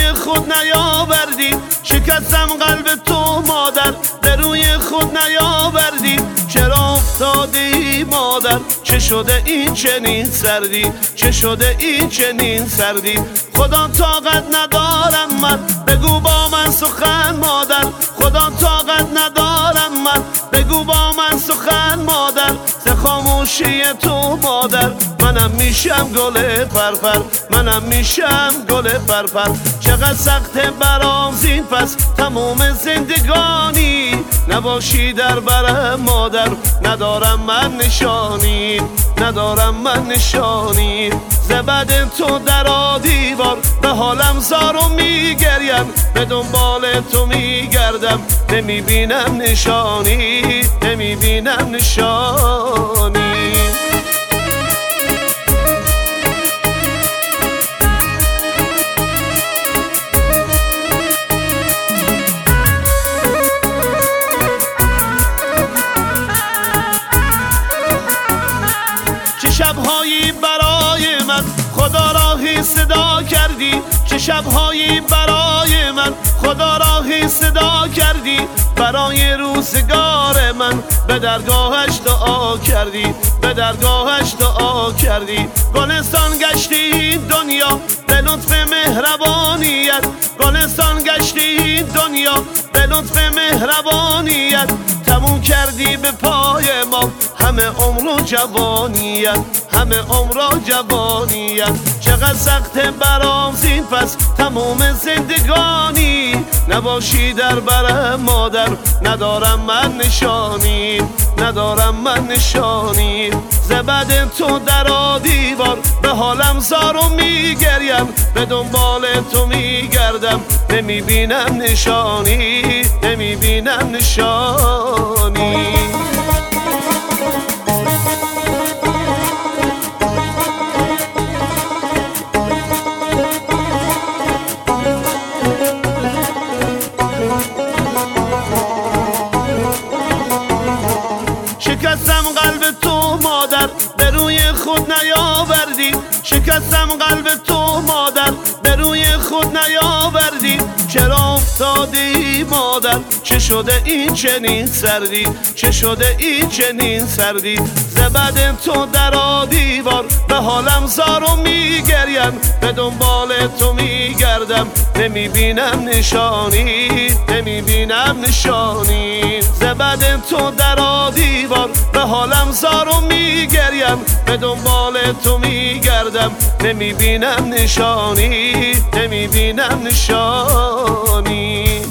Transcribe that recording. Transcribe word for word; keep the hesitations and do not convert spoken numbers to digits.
خود نیاوردی، شکستم قلب تو مادر به روی خود نیاوردی. چرا افتادی مادر؟ چه شده این چنین سردی؟ چه شده این چنین سردی؟ خدا طاقت ندارم من، بگو با من سخن مادر. خدا طاقت ندارم من، بگو با من سخن مادر. ز خاموشی تو مادر منم میشم گل پرپر، منم میشم گل پرپر. چقدر سخته برام زین پس تموم زندگانی نباشی در برم مادر. ندارم من نشانی، ندارم من نشانی. ز بد تو در دیوار به حالم زار و میگریم، به دنبال تو میگردم نمیبینم نشانی، نمیبینم نشانی. چه شبهایی برای من خدا راهی صدا کردی، چه شبهایی برای من خدا راهی صدا کردی. برای روزگار من به درگاهش دعا کردی، به درگاهش دعا کردی. گلستان گشتی دنیا به لطف مهربانیت، گلستان گشتی دنیا به لطف مهربانیت. تموم کردی به پای ما همه عمر و جوانیت، همه عمر و جوانیت. چقدر سخته برام زین پس تموم زندگانی نباشی در برم مادر. ندارم من نشانی، ندارم من نشانی. ز بد تو در دیوار به حالم زار و میگریم، به دنبال تو میگردم نمیبینم نشانی، نمیبینم نشانی. شکستم قلب تو مادر به روی خود نیاوردی، شکستم قلب تو مادر به روی خود نیاوردی. چرا افتادی مادر؟ چه شده این چنین سردی؟ چه شده این چنین سردی؟ ز بد تو در دیوار به حالم زار و میگریم، به دنبال تو میگردم نمیبینم نشانی، نمیبینم نشانی. ز بد تو در دیوار به حالم زار و میگریم، به دنبال تو میگردم نمیبینم نشانی، نمیبینم نشانی.